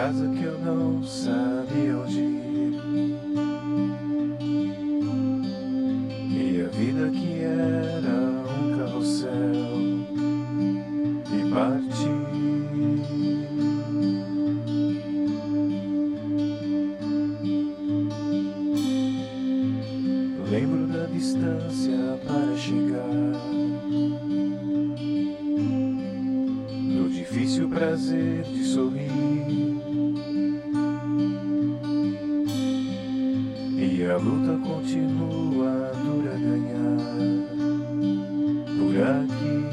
casa que eu não sabia onde ir, e a vida que era um carrossel, e parti. Lembro da distância para chegar, do difícil prazer de sorrir, e a luta continua dura ganhar por aqui.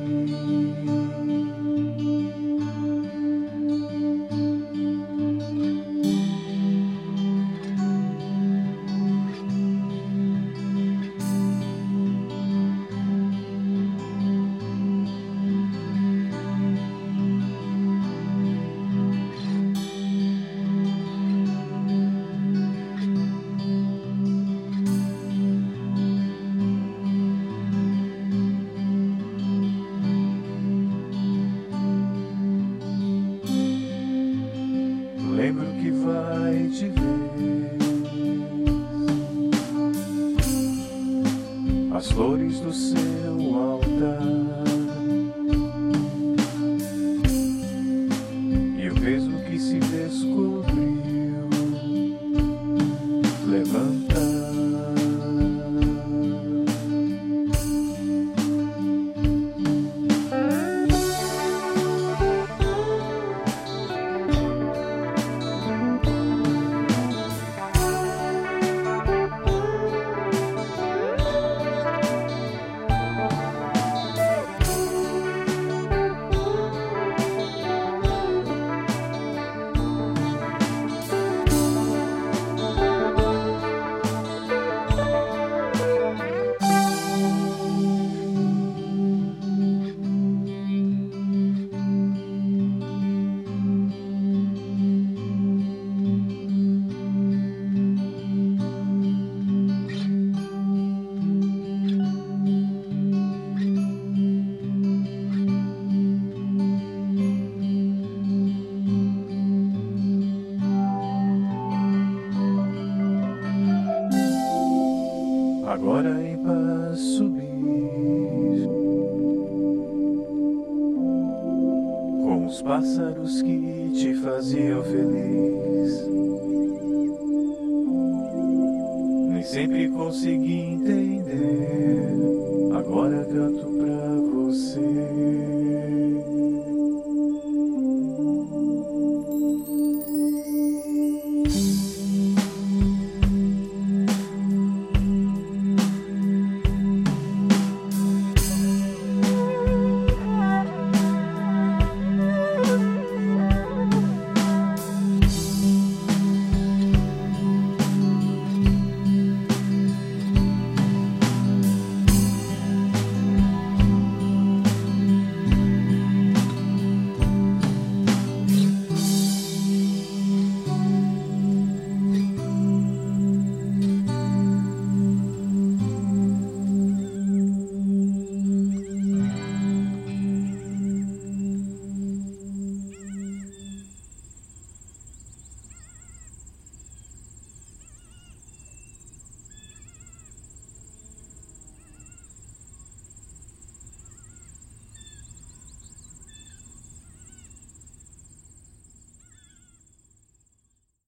Lembro que vai te ver, as flores do seu altar, e o peso que se descobriu levantar. Agora em paz subir, com os pássaros que te faziam feliz. Nem sempre consegui entender, agora canto pra você.